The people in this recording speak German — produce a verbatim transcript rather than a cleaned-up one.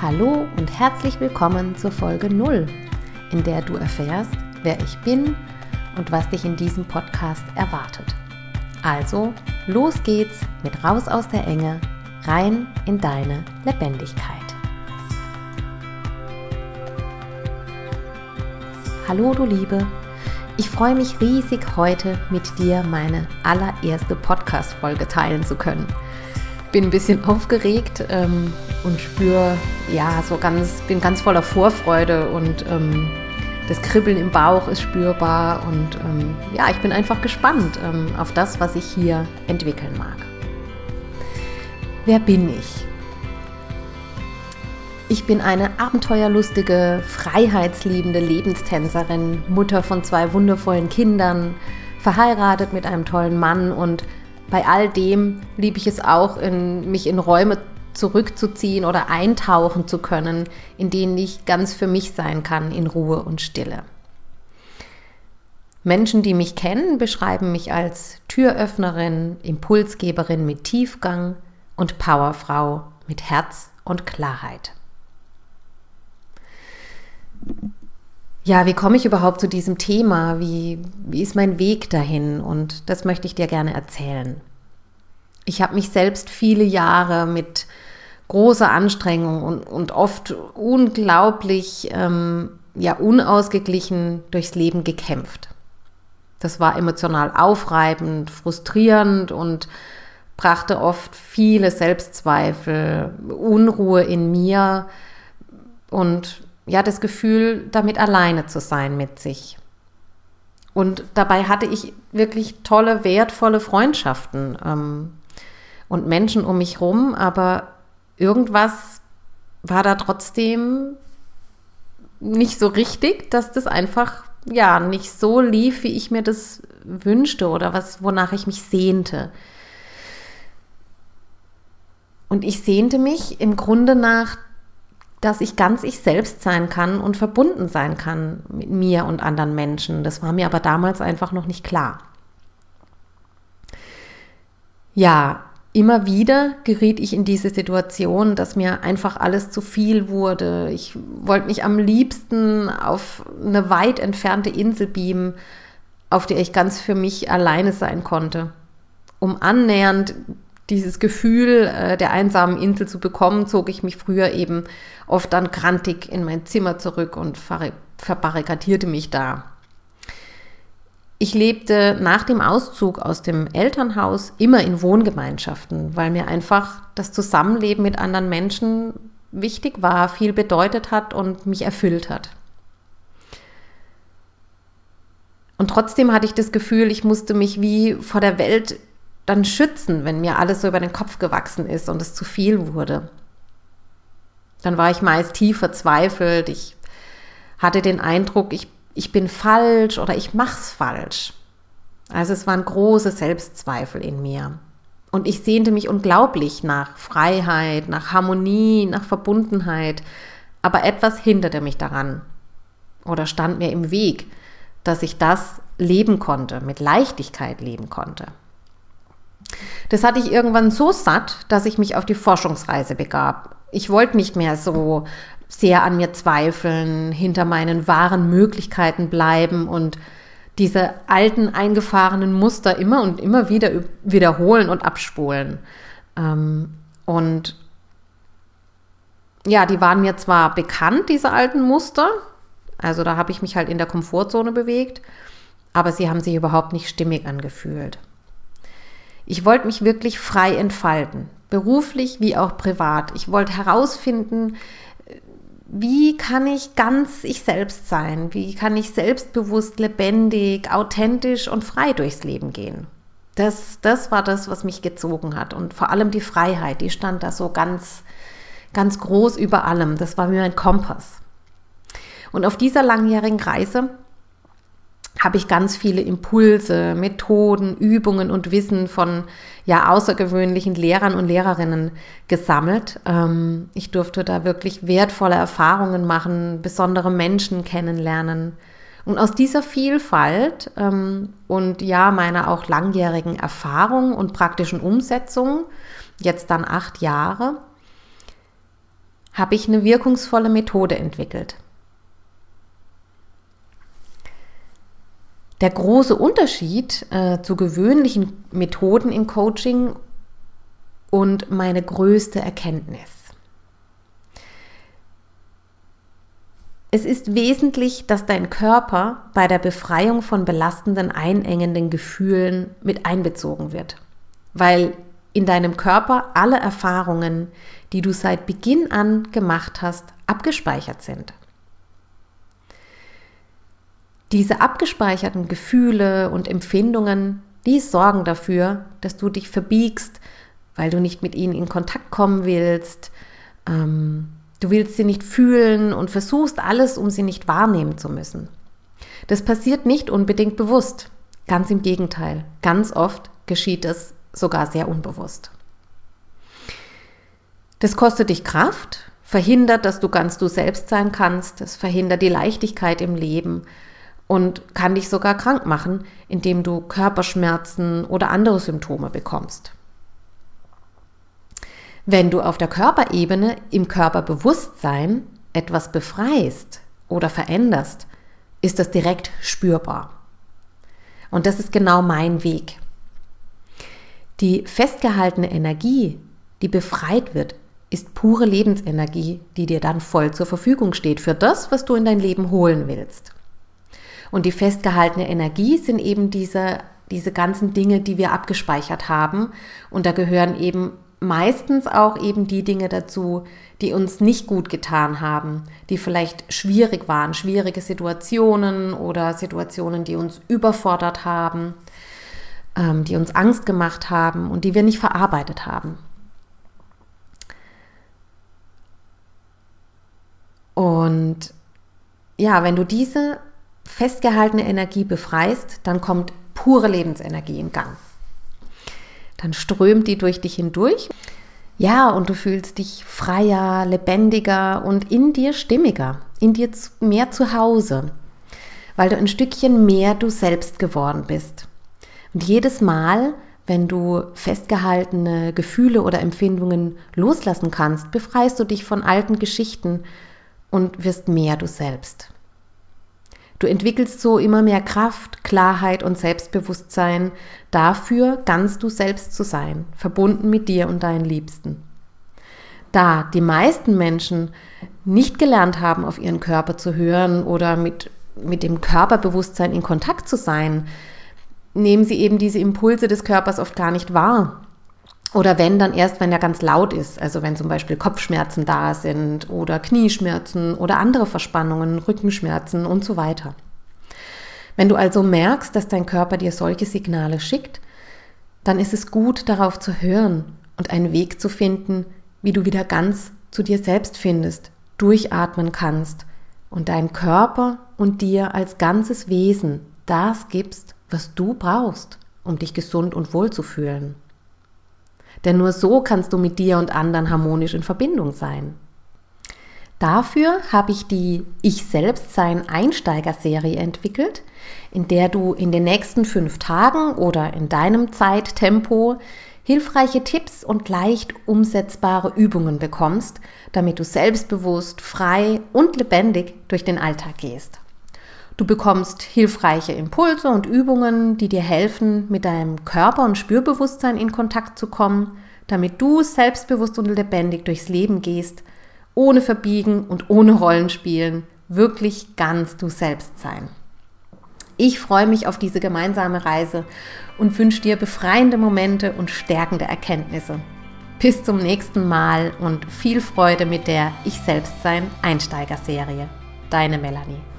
Hallo und herzlich willkommen zur Folge null, in der du erfährst, wer ich bin und was dich in diesem Podcast erwartet. Also, los geht's mit Raus aus der Enge, rein in deine Lebendigkeit. Hallo du Liebe, ich freue mich riesig, heute mit dir meine allererste Podcast-Folge teilen zu können. Bin ein bisschen aufgeregt ähm, und spüre, ja, so ganz, bin ganz voller Vorfreude und ähm, das Kribbeln im Bauch ist spürbar und ähm, ja, ich bin einfach gespannt ähm, auf das, was ich hier entwickeln mag. Wer bin ich? Ich bin eine abenteuerlustige, freiheitsliebende Lebenstänzerin, Mutter von zwei wundervollen Kindern, verheiratet mit einem tollen Mann und bei all dem liebe ich es auch, in, mich in Räume zurückzuziehen oder eintauchen zu können, in denen ich ganz für mich sein kann, in Ruhe und Stille. Menschen, die mich kennen, beschreiben mich als Türöffnerin, Impulsgeberin mit Tiefgang und Powerfrau mit Herz und Klarheit. Ja, wie komme ich überhaupt zu diesem Thema? Wie, wie ist mein Weg dahin? Und das möchte ich dir gerne erzählen. Ich habe mich selbst viele Jahre mit großer Anstrengung und, und oft unglaublich ähm, ja, unausgeglichen durchs Leben gekämpft. Das war emotional aufreibend, frustrierend und brachte oft viele Selbstzweifel, Unruhe in mir und ja, das Gefühl, damit alleine zu sein mit sich. Und dabei hatte ich wirklich tolle, wertvolle Freundschaften ähm, und Menschen um mich rum, aber irgendwas war da trotzdem nicht so richtig, dass das einfach ja nicht so lief, wie ich mir das wünschte oder was, wonach ich mich sehnte. Und ich sehnte mich im Grunde nach, dass ich ganz ich selbst sein kann und verbunden sein kann mit mir und anderen Menschen. Das war mir aber damals einfach noch nicht klar. Ja, immer wieder geriet ich in diese Situation, dass mir einfach alles zu viel wurde. Ich wollte mich am liebsten auf eine weit entfernte Insel beamen, auf der ich ganz für mich alleine sein konnte, um annähernd dieses Gefühl äh, der einsamen Insel zu bekommen, zog ich mich früher eben oft dann grantig in mein Zimmer zurück und ver- verbarrikadierte mich da. Ich lebte nach dem Auszug aus dem Elternhaus immer in Wohngemeinschaften, weil mir einfach das Zusammenleben mit anderen Menschen wichtig war, viel bedeutet hat und mich erfüllt hat. Und trotzdem hatte ich das Gefühl, ich musste mich wie vor der Welt dann schützen, wenn mir alles so über den Kopf gewachsen ist und es zu viel wurde. Dann war ich meist tief verzweifelt, ich hatte den Eindruck, ich, ich bin falsch oder ich mach's falsch. Also es waren große Selbstzweifel in mir. Und ich sehnte mich unglaublich nach Freiheit, nach Harmonie, nach Verbundenheit, aber etwas hinderte mich daran oder stand mir im Weg, dass ich das leben konnte, mit Leichtigkeit leben konnte. Das hatte ich irgendwann so satt, dass ich mich auf die Forschungsreise begab. Ich wollte nicht mehr so sehr an mir zweifeln, hinter meinen wahren Möglichkeiten bleiben und diese alten eingefahrenen Muster immer und immer wieder wiederholen und abspulen. Und ja, die waren mir zwar bekannt, diese alten Muster, also da habe ich mich halt in der Komfortzone bewegt, aber sie haben sich überhaupt nicht stimmig angefühlt. Ich wollte mich wirklich frei entfalten, beruflich wie auch privat. Ich wollte herausfinden, wie kann ich ganz ich selbst sein? Wie kann ich selbstbewusst, lebendig, authentisch und frei durchs Leben gehen? Das, das war das, was mich gezogen hat. Und vor allem die Freiheit, die stand da so ganz, ganz groß über allem. Das war mir ein Kompass. Und auf dieser langjährigen Reise habe ich ganz viele Impulse, Methoden, Übungen und Wissen von ja, außergewöhnlichen Lehrern und Lehrerinnen gesammelt. Ähm, ich durfte da wirklich wertvolle Erfahrungen machen, besondere Menschen kennenlernen. Und aus dieser Vielfalt ähm, und ja, meiner auch langjährigen Erfahrung und praktischen Umsetzung, jetzt dann acht Jahre, habe ich eine wirkungsvolle Methode entwickelt. Der große Unterschied äh, zu gewöhnlichen Methoden im Coaching und meine größte Erkenntnis. Es ist wesentlich, dass dein Körper bei der Befreiung von belastenden, einengenden Gefühlen mit einbezogen wird, weil in deinem Körper alle Erfahrungen, die du seit Beginn an gemacht hast, abgespeichert sind. Diese abgespeicherten Gefühle und Empfindungen, die sorgen dafür, dass du dich verbiegst, weil du nicht mit ihnen in Kontakt kommen willst. Ähm, du willst sie nicht fühlen und versuchst alles, um sie nicht wahrnehmen zu müssen. Das passiert nicht unbedingt bewusst. Ganz im Gegenteil. Ganz oft geschieht es sogar sehr unbewusst. Das kostet dich Kraft, verhindert, dass du ganz du selbst sein kannst. Es verhindert die Leichtigkeit im Leben und kann dich sogar krank machen, indem du Körperschmerzen oder andere Symptome bekommst. Wenn du auf der Körperebene im Körperbewusstsein etwas befreist oder veränderst, ist das direkt spürbar. Und das ist genau mein Weg. Die festgehaltene Energie, die befreit wird, ist pure Lebensenergie, die dir dann voll zur Verfügung steht für das, was du in dein Leben holen willst. Und die festgehaltene Energie sind eben diese, diese ganzen Dinge, die wir abgespeichert haben. Und da gehören eben meistens auch eben die Dinge dazu, die uns nicht gut getan haben, die vielleicht schwierig waren, schwierige Situationen oder Situationen, die uns überfordert haben, ähm, die uns Angst gemacht haben und die wir nicht verarbeitet haben. Und ja, wenn du diese festgehaltene Energie befreist, dann kommt pure Lebensenergie in Gang. Dann strömt die durch dich hindurch. Ja, und du fühlst dich freier, lebendiger und in dir stimmiger, in dir mehr zu Hause, weil du ein Stückchen mehr du selbst geworden bist. Und jedes Mal, wenn du festgehaltene Gefühle oder Empfindungen loslassen kannst, befreist du dich von alten Geschichten und wirst mehr du selbst. Du entwickelst so immer mehr Kraft, Klarheit und Selbstbewusstsein dafür, ganz du selbst zu sein, verbunden mit dir und deinen Liebsten. Da die meisten Menschen nicht gelernt haben, auf ihren Körper zu hören oder mit, mit dem Körperbewusstsein in Kontakt zu sein, nehmen sie eben diese Impulse des Körpers oft gar nicht wahr. Oder wenn, dann erst, wenn er ganz laut ist, also wenn zum Beispiel Kopfschmerzen da sind oder Knieschmerzen oder andere Verspannungen, Rückenschmerzen und so weiter. Wenn du also merkst, dass dein Körper dir solche Signale schickt, dann ist es gut, darauf zu hören und einen Weg zu finden, wie du wieder ganz zu dir selbst findest, durchatmen kannst und deinem Körper und dir als ganzes Wesen das gibst, was du brauchst, um dich gesund und wohl zu fühlen. Denn nur so kannst du mit dir und anderen harmonisch in Verbindung sein. Dafür habe ich die Ich-Selbst-Sein-Einsteiger-Serie entwickelt, in der du in den nächsten fünf Tagen oder in deinem Zeittempo hilfreiche Tipps und leicht umsetzbare Übungen bekommst, damit du selbstbewusst, frei und lebendig durch den Alltag gehst. Du bekommst hilfreiche Impulse und Übungen, die dir helfen, mit deinem Körper- und Spürbewusstsein in Kontakt zu kommen, damit du selbstbewusst und lebendig durchs Leben gehst, ohne Verbiegen und ohne Rollenspielen, wirklich ganz du selbst sein. Ich freue mich auf diese gemeinsame Reise und wünsche dir befreiende Momente und stärkende Erkenntnisse. Bis zum nächsten Mal und viel Freude mit der Ich-Selbst-Sein-Einsteiger-Serie. Deine Melanie.